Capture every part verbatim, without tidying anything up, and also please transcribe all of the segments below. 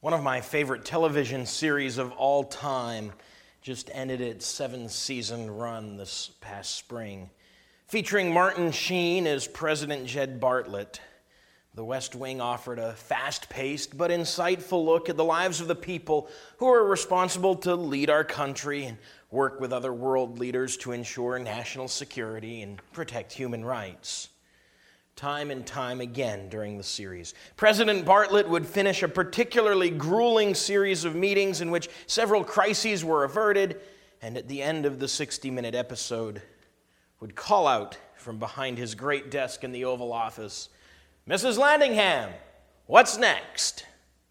One of my favorite television series of all time just ended its seven-season run this past spring. Featuring Martin Sheen as President Jed Bartlet, The West Wing offered a fast-paced but insightful look at the lives of the people who are responsible to lead our country and work with other world leaders to ensure national security and protect human rights. Time and time again during the series, President Bartlet would finish a particularly grueling series of meetings in which several crises were averted, and at the end of the sixty-minute episode, would call out from behind his great desk in the Oval Office, "Missus Landingham, what's next?"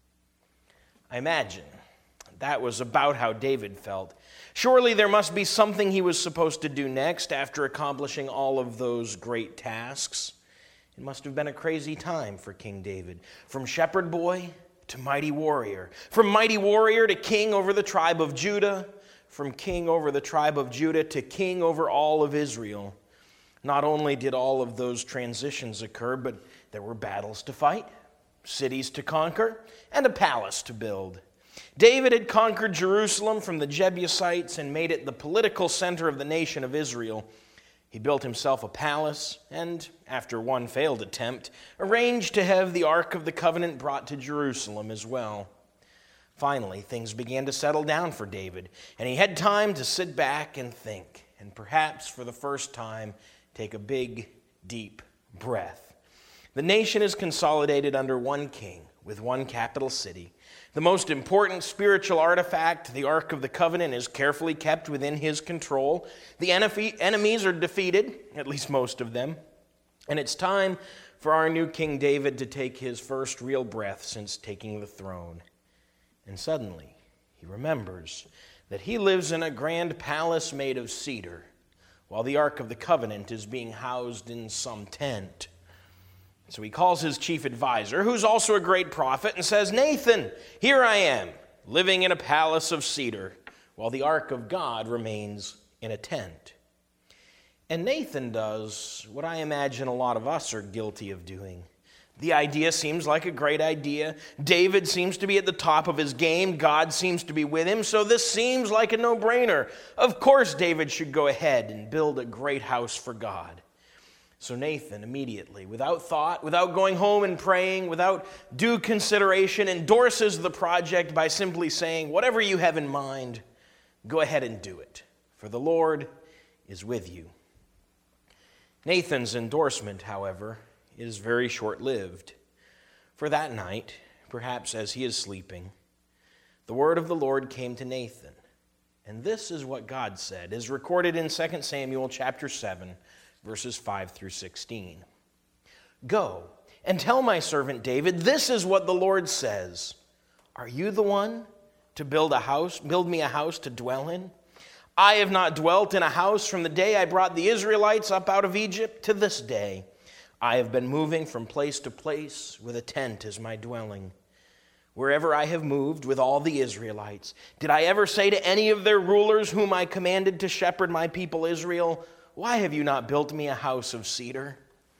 I imagine that was about how David felt. Surely there must be something he was supposed to do next after accomplishing all of those great tasks. It must have been a crazy time for King David. From shepherd boy to mighty warrior. From mighty warrior to king over the tribe of Judah. From king over the tribe of Judah to king over all of Israel. Not only did all of those transitions occur, but there were battles to fight, cities to conquer, and a palace to build. David had conquered Jerusalem from the Jebusites and made it the political center of the nation of Israel. He built himself a palace and, after one failed attempt, arranged to have the Ark of the Covenant brought to Jerusalem as well. Finally, things began to settle down for David, and he had time to sit back and think, and perhaps for the first time, take a big, deep breath. The nation is consolidated under one king, with one capital city. The most important spiritual artifact, the Ark of the Covenant, is carefully kept within his control. The enemies are defeated, at least most of them. And it's time for our new King David to take his first real breath since taking the throne. And suddenly, he remembers that he lives in a grand palace made of cedar, while the Ark of the Covenant is being housed in some tent. So he calls his chief advisor, who's also a great prophet, and says, "Nathan, here I am, living in a palace of cedar, while the ark of God remains in a tent." And Nathan does what I imagine a lot of us are guilty of doing. The idea seems like a great idea. David seems to be at the top of his game. God seems to be with him, so this seems like a no-brainer. Of course David should go ahead and build a great house for God. So Nathan immediately, without thought, without going home and praying, without due consideration, endorses the project by simply saying, "Whatever you have in mind, go ahead and do it, for the Lord is with you." Nathan's endorsement, however, is very short-lived. For that night, perhaps as he is sleeping, the word of the Lord came to Nathan. And this is what God said, as recorded in Second Samuel chapter seven, verses five through sixteen. "Go and tell my servant David, this is what the Lord says. Are you the one to build a house, build me a house to dwell in? I have not dwelt in a house from the day I brought the Israelites up out of Egypt to this day. I have been moving from place to place with a tent as my dwelling. Wherever I have moved with all the Israelites, did I ever say to any of their rulers whom I commanded to shepherd my people Israel, 'Why have you not built me a house of cedar?'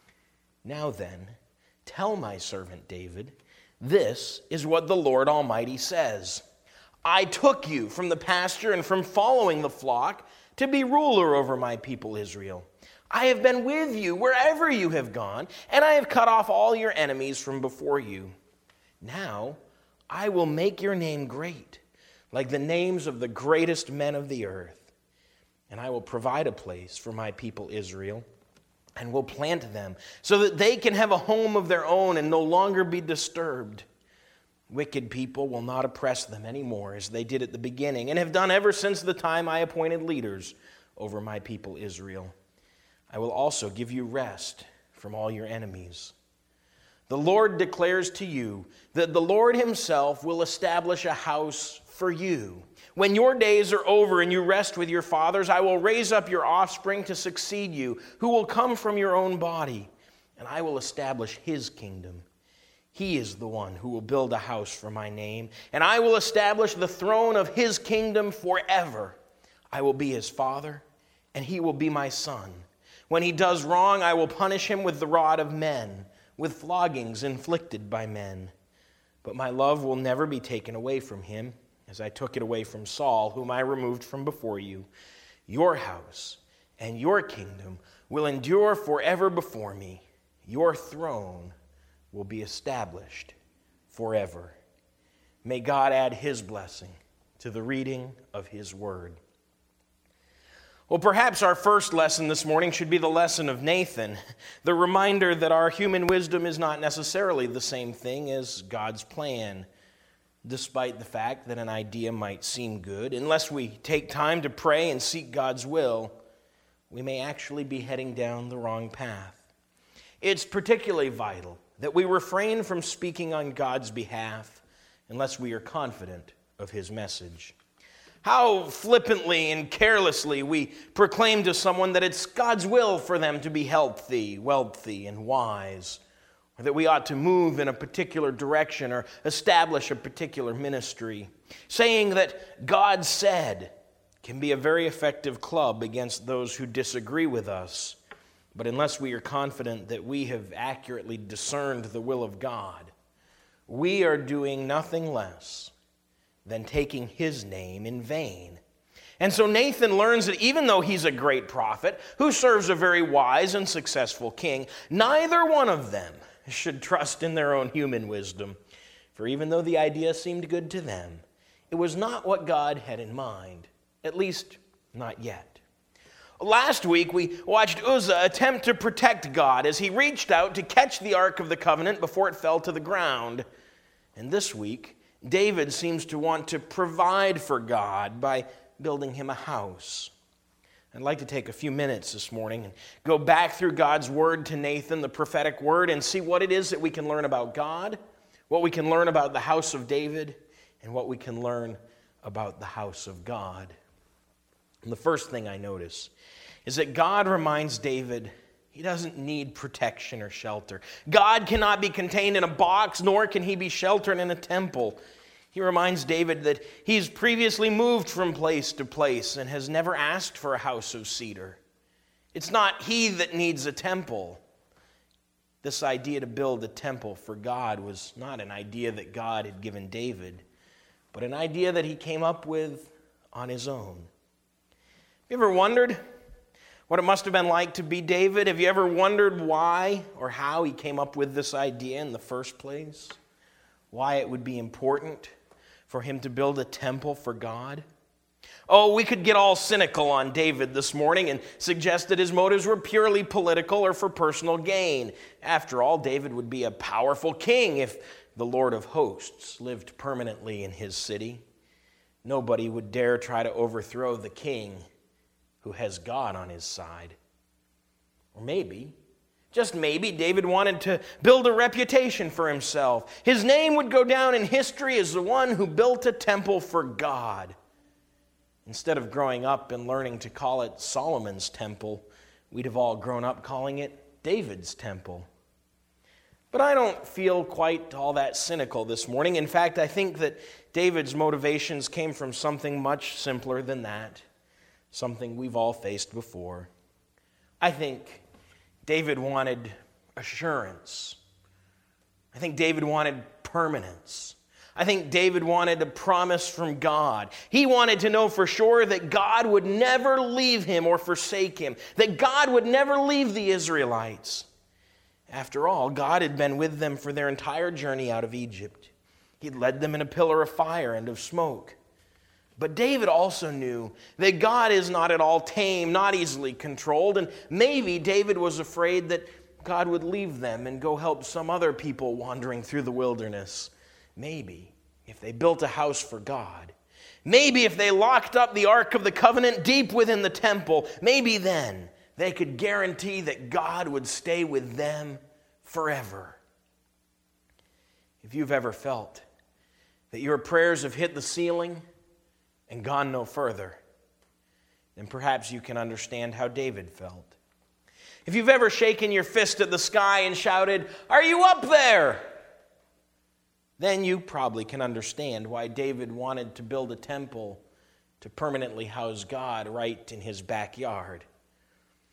Now then, tell my servant David, this is what the Lord Almighty says. I took you from the pasture and from following the flock to be ruler over my people Israel. I have been with you wherever you have gone, and I have cut off all your enemies from before you. Now I will make your name great, like the names of the greatest men of the earth. And I will provide a place for my people Israel, and will plant them, so that they can have a home of their own and no longer be disturbed. Wicked people will not oppress them anymore, as they did at the beginning, and have done ever since the time I appointed leaders over my people Israel. I will also give you rest from all your enemies. The Lord declares to you that the Lord himself will establish a house for you. When your days are over and you rest with your fathers, I will raise up your offspring to succeed you, who will come from your own body, and I will establish his kingdom. He is the one who will build a house for my name, and I will establish the throne of his kingdom forever. I will be his father, and he will be my son. When he does wrong, I will punish him with the rod of men, with floggings inflicted by men. But my love will never be taken away from him, as I took it away from Saul, whom I removed from before you. Your house and your kingdom will endure forever before me. Your throne will be established forever. May God add his blessing to the reading of his word. Well, perhaps our first lesson this morning should be the lesson of Nathan, the reminder that our human wisdom is not necessarily the same thing as God's plan. Despite the fact that an idea might seem good, unless we take time to pray and seek God's will, we may actually be heading down the wrong path. It's particularly vital that we refrain from speaking on God's behalf unless we are confident of his message. How flippantly and carelessly we proclaim to someone that it's God's will for them to be healthy, wealthy, and wise, or that we ought to move in a particular direction or establish a particular ministry. Saying that God said can be a very effective club against those who disagree with us, but unless we are confident that we have accurately discerned the will of God, we are doing nothing less than taking his name in vain. And so Nathan learns that even though he's a great prophet who serves a very wise and successful king, neither one of them should trust in their own human wisdom. For even though the idea seemed good to them, it was not what God had in mind, at least not yet. Last week we watched Uzzah attempt to protect God as he reached out to catch the Ark of the Covenant before it fell to the ground. And this week, David seems to want to provide for God by building him a house. I'd like to take a few minutes this morning and go back through God's word to Nathan, the prophetic word, and see what it is that we can learn about God, what we can learn about the house of David, and what we can learn about the house of God. And the first thing I notice is that God reminds David he doesn't need protection or shelter. God cannot be contained in a box, nor can he be sheltered in a temple. He reminds David that he's previously moved from place to place and has never asked for a house of cedar. It's not he that needs a temple. This idea to build a temple for God was not an idea that God had given David, but an idea that he came up with on his own. Have you ever wondered what it must have been like to be David? Have you ever wondered why or how he came up with this idea in the first place? Why it would be important for him to build a temple for God? Oh, we could get all cynical on David this morning and suggest that his motives were purely political or for personal gain. After all, David would be a powerful king if the Lord of hosts lived permanently in his city. Nobody would dare try to overthrow the king who has God on his side. Or maybe, just maybe, David wanted to build a reputation for himself. His name would go down in history as the one who built a temple for God. Instead of growing up and learning to call it Solomon's temple, we'd have all grown up calling it David's temple. But I don't feel quite all that cynical this morning. In fact, I think that David's motivations came from something much simpler than that. Something we've all faced before. I think David wanted assurance. I think David wanted permanence. I think David wanted a promise from God. He wanted to know for sure that God would never leave him or forsake him, that God would never leave the Israelites. After all, God had been with them for their entire journey out of Egypt. He'd led them in a pillar of fire and of smoke. But David also knew that God is not at all tame, not easily controlled, and maybe David was afraid that God would leave them and go help some other people wandering through the wilderness. Maybe if they built a house for God, maybe if they locked up the Ark of the Covenant deep within the temple, maybe then they could guarantee that God would stay with them forever. If you've ever felt that your prayers have hit the ceiling and gone no further, then perhaps you can understand how David felt. If you've ever shaken your fist at the sky and shouted, "Are you up there?" then you probably can understand why David wanted to build a temple to permanently house God right in his backyard. If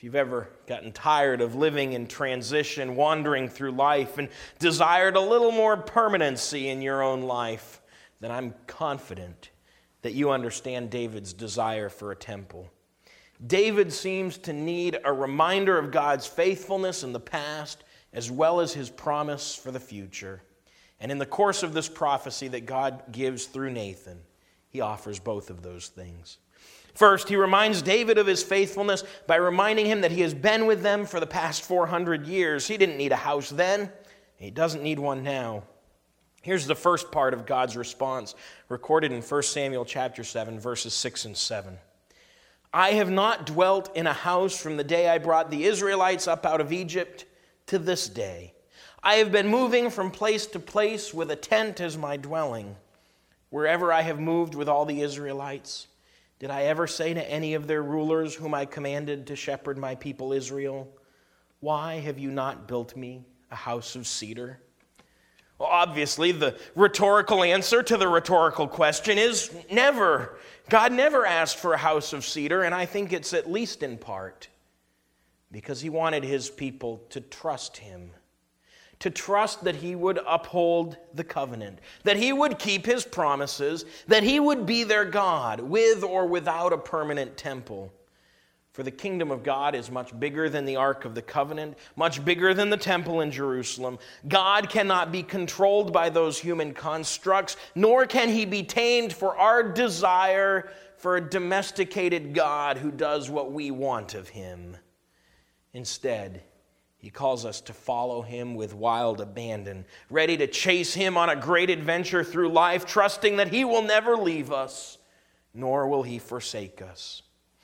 you've ever gotten tired of living in transition, wandering through life, and desired a little more permanency in your own life, then I'm confident that you understand David's desire for a temple. David seems to need a reminder of God's faithfulness in the past as well as his promise for the future. And in the course of this prophecy that God gives through Nathan, he offers both of those things. First, he reminds David of his faithfulness by reminding him that he has been with them for the past four hundred years. He didn't need a house then, and he doesn't need one now. Here's the first part of God's response, recorded in First Samuel chapter seven, verses six and seven. I have not dwelt in a house from the day I brought the Israelites up out of Egypt to this day. I have been moving from place to place with a tent as my dwelling. Wherever I have moved with all the Israelites, did I ever say to any of their rulers whom I commanded to shepherd my people Israel, why have you not built me a house of cedar? Well, obviously, the rhetorical answer to the rhetorical question is never. God never asked for a house of cedar, and I think it's at least in part because he wanted his people to trust him, to trust that he would uphold the covenant, that he would keep his promises, that he would be their God with or without a permanent temple. For the kingdom of God is much bigger than the Ark of the Covenant, much bigger than the temple in Jerusalem. God cannot be controlled by those human constructs, nor can he be tamed for our desire for a domesticated God who does what we want of him. Instead, he calls us to follow him with wild abandon, ready to chase him on a great adventure through life, trusting that he will never leave us, nor will he forsake us.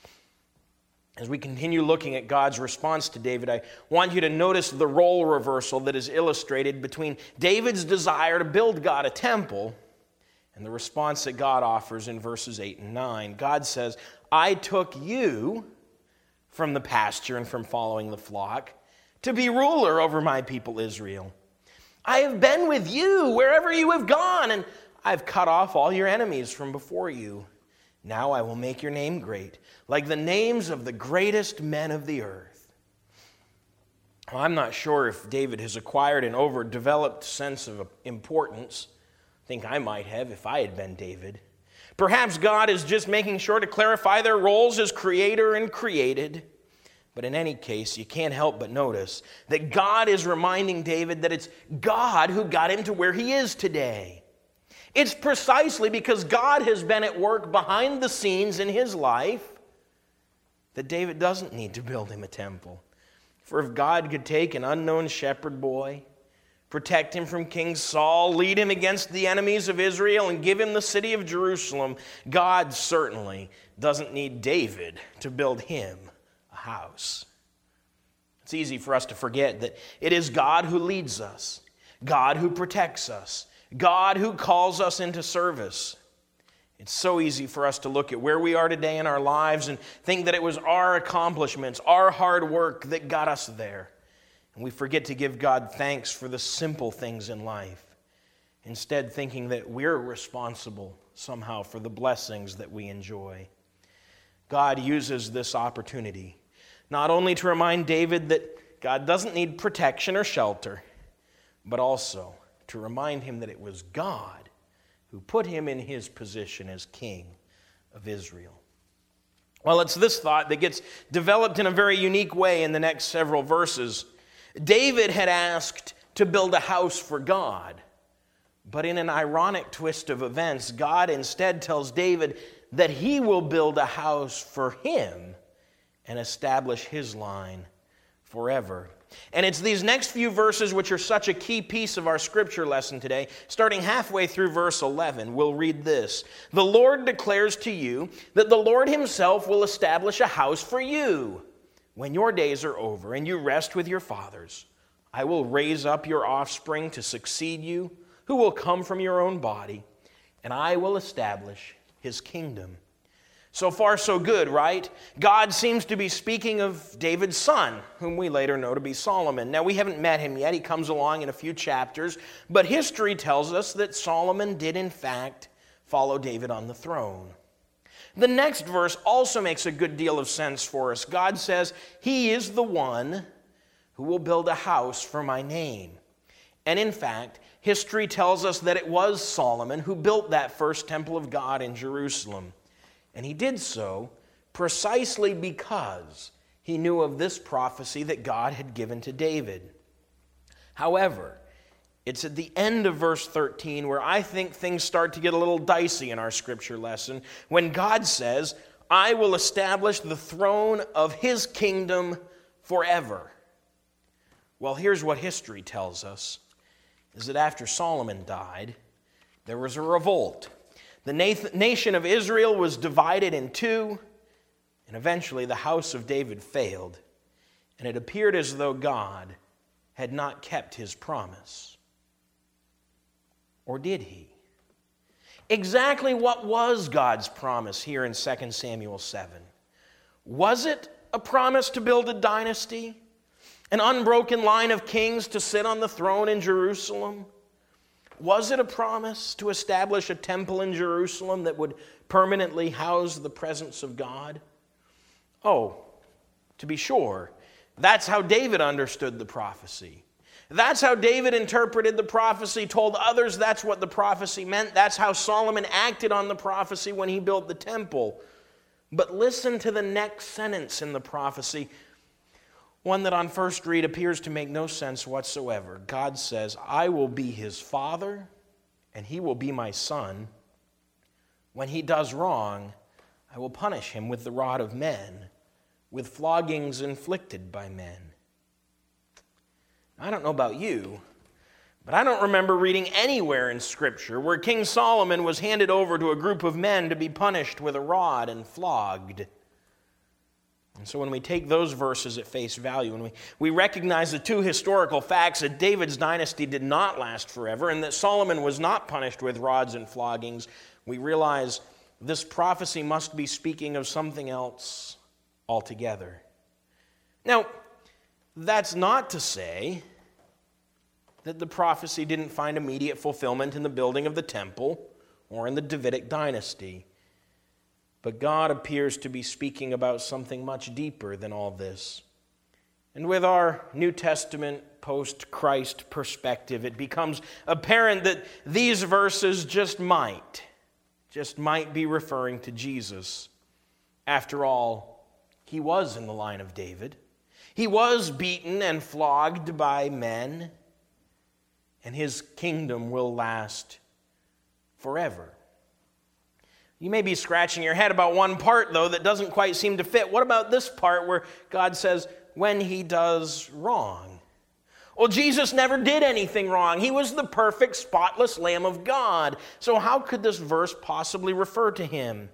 As we continue looking at God's response to David, I want you to notice the role reversal that is illustrated between David's desire to build God a temple and the response that God offers in verses eight and nine. God says, I took you from the pasture and from following the flock to be ruler over my people Israel. I have been with you wherever you have gone, and I've cut off all your enemies from before you. Now I will make your name great, like the names of the greatest men of the earth. Well, I'm not sure if David has acquired an overdeveloped sense of importance. I think I might have if I had been David. Perhaps God is just making sure to clarify their roles as creator and created. But in any case, you can't help but notice that God is reminding David that it's God who got him to where he is today. It's precisely because God has been at work behind the scenes in his life that David doesn't need to build him a temple. For if God could take an unknown shepherd boy, protect him from King Saul, lead him against the enemies of Israel, and give him the city of Jerusalem, God certainly doesn't need David to build him a house. It's easy for us to forget that it is God who leads us, God who protects us, God who calls us into service. It's so easy for us to look at where we are today in our lives and think that it was our accomplishments, our hard work that got us there. And we forget to give God thanks for the simple things in life, instead thinking that we're responsible somehow for the blessings that we enjoy. God uses this opportunity not only to remind David that God doesn't need protection or shelter, but also to remind him that it was God who put him in his position as king of Israel. Well, it's this thought that gets developed in a very unique way in the next several verses. David had asked to build a house for God, but in an ironic twist of events, God instead tells David that he will build a house for him and establish his line forever. And it's these next few verses which are such a key piece of our scripture lesson today. Starting halfway through verse eleven, we'll read this. The Lord declares to you that the Lord himself will establish a house for you. When your days are over and you rest with your fathers, I will raise up your offspring to succeed you, who will come from your own body, and I will establish his kingdom. So far, so good, right? God seems to be speaking of David's son, whom we later know to be Solomon. Now, we haven't met him yet. He comes along in a few chapters. But history tells us that Solomon did, in fact, follow David on the throne. The next verse also makes a good deal of sense for us. God says, He is the one who will build a house for my name. And in fact, history tells us that it was Solomon who built that first temple of God in Jerusalem. And he did so precisely because he knew of this prophecy that God had given to David. However, it's at the end of verse thirteen where I think things start to get a little dicey in our scripture lesson, when God says, I will establish the throne of His kingdom forever. Well, here's what history tells us, is that after Solomon died, there was a revolt. The nation of Israel was divided in two, and eventually the house of David failed, and it appeared as though God had not kept His promise. Or did He? Exactly what was God's promise here in Second Samuel seven? Was it a promise to build a dynasty? An unbroken line of kings to sit on the throne in Jerusalem? Was it a promise to establish a temple in Jerusalem that would permanently house the presence of God? Oh, to be sure, that's how David understood the prophecy. That's how David interpreted the prophecy, told others that's what the prophecy meant. That's how Solomon acted on the prophecy when he built the temple. But listen to the next sentence in the prophecy, one that on first read appears to make no sense whatsoever. God says, I will be his father, and he will be my son. When he does wrong, I will punish him with the rod of men, with floggings inflicted by men. I don't know about you, but I don't remember reading anywhere in Scripture where King Solomon was handed over to a group of men to be punished with a rod and flogged. And so when we take those verses at face value, and we, we recognize the two historical facts that David's dynasty did not last forever and that Solomon was not punished with rods and floggings, we realize this prophecy must be speaking of something else altogether. Now, that's not to say that the prophecy didn't find immediate fulfillment in the building of the temple or in the Davidic dynasty. But God appears to be speaking about something much deeper than all this. And with our New Testament post-Christ perspective, it becomes apparent that these verses just might, just might be referring to Jesus. After all, he was in the line of David. He was beaten and flogged by men, and his kingdom will last forever. You may be scratching your head about one part, though, that doesn't quite seem to fit. What about this part where God says, when he does wrong? Well, Jesus never did anything wrong. He was the perfect, spotless Lamb of God. So how could this verse possibly refer to him?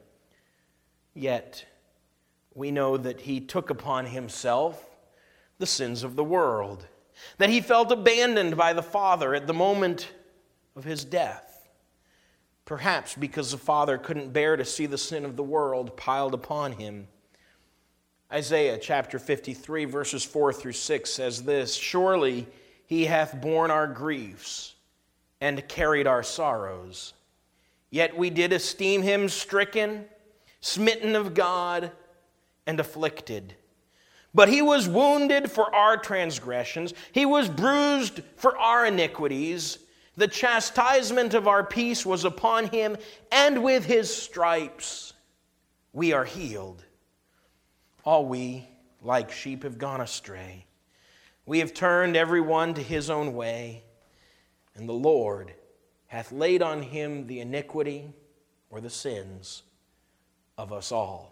Yet, we know that he took upon himself the sins of the world, that he felt abandoned by the Father at the moment of his death, perhaps because the Father couldn't bear to see the sin of the world piled upon him. Isaiah chapter fifty-three, verses four through six says this, surely he hath borne our griefs and carried our sorrows. Yet we did esteem him stricken, smitten of God, and afflicted. But he was wounded for our transgressions. He was bruised for our iniquities. The chastisement of our peace was upon him, and with his stripes we are healed. All we, like sheep, have gone astray. We have turned every one to his own way, and the Lord hath laid on him the iniquity or the sins of us all.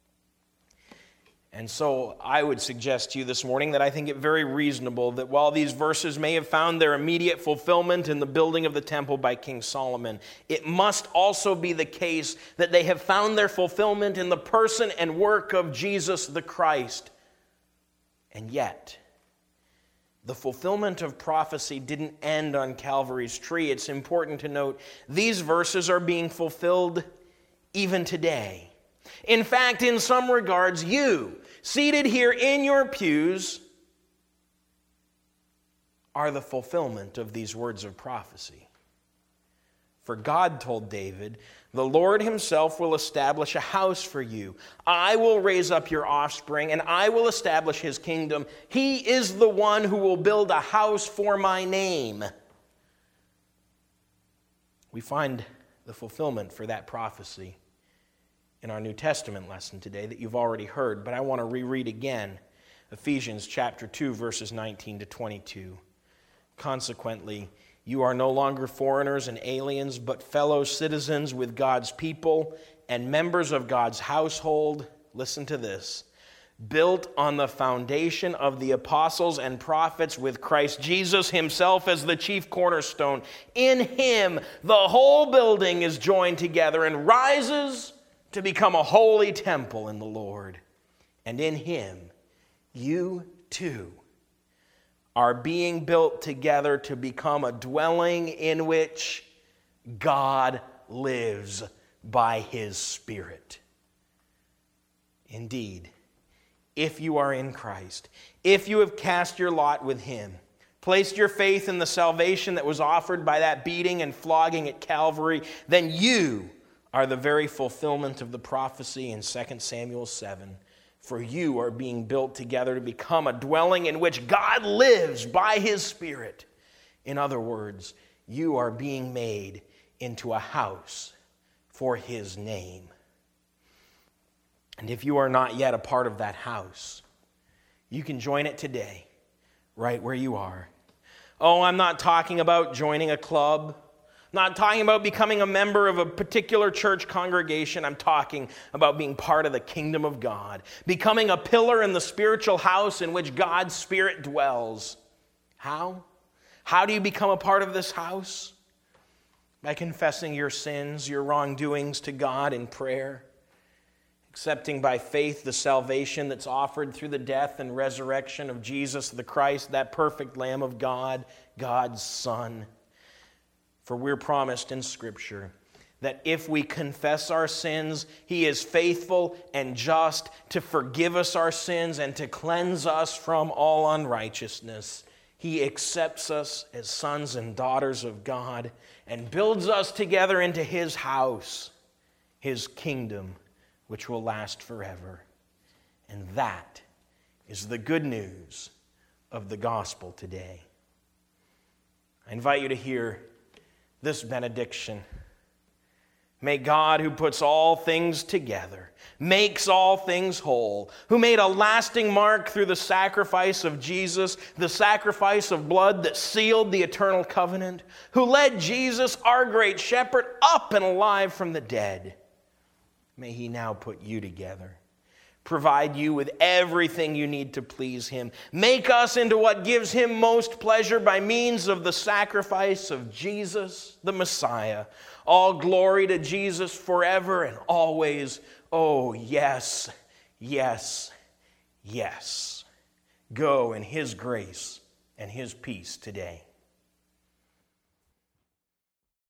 And so I would suggest to you this morning that I think it very reasonable that while these verses may have found their immediate fulfillment in the building of the temple by King Solomon, it must also be the case that they have found their fulfillment in the person and work of Jesus the Christ. And yet, the fulfillment of prophecy didn't end on Calvary's tree. It's important to note these verses are being fulfilled even today. In fact, in some regards, you, seated here in your pews, are the fulfillment of these words of prophecy. For God told David, the Lord himself will establish a house for you. I will raise up your offspring, and I will establish his kingdom. He is the one who will build a house for my name. We find the fulfillment for that prophecy in our New Testament lesson today that you've already heard, but I want to reread again Ephesians chapter two, verses nineteen to twenty-two. Consequently, you are no longer foreigners and aliens, but fellow citizens with God's people and members of God's household. Listen to this. Built on the foundation of the apostles and prophets, with Christ Jesus himself as the chief cornerstone. In him, the whole building is joined together and rises to become a holy temple in the Lord. And in him, you too are being built together to become a dwelling in which God lives by his Spirit. Indeed, if you are in Christ, if you have cast your lot with him, placed your faith in the salvation that was offered by that beating and flogging at Calvary, then you are the very fulfillment of the prophecy in Second Samuel seven. For you are being built together to become a dwelling in which God lives by his Spirit. In other words, you are being made into a house for his name. And if you are not yet a part of that house, you can join it today, right where you are. Oh, I'm not talking about joining a club. Not talking about becoming a member of a particular church congregation. I'm talking about being part of the kingdom of God. Becoming a pillar in the spiritual house in which God's Spirit dwells. How? How do you become a part of this house? By confessing your sins, your wrongdoings to God in prayer. Accepting by faith the salvation that's offered through the death and resurrection of Jesus the Christ, that perfect Lamb of God, God's Son. For we're promised in Scripture that if we confess our sins, he is faithful and just to forgive us our sins and to cleanse us from all unrighteousness. He accepts us as sons and daughters of God and builds us together into his house, his kingdom, which will last forever. And that is the good news of the gospel today. I invite you to hear this benediction. May God, who puts all things together, makes all things whole, who made a lasting mark through the sacrifice of Jesus, the sacrifice of blood that sealed the eternal covenant, who led Jesus, our great shepherd, up and alive from the dead, may he now put you together, provide you with everything you need to please him, make us into what gives him most pleasure by means of the sacrifice of Jesus, the Messiah. All glory to Jesus forever and always. Oh, yes, yes, yes. Go in his grace and his peace today.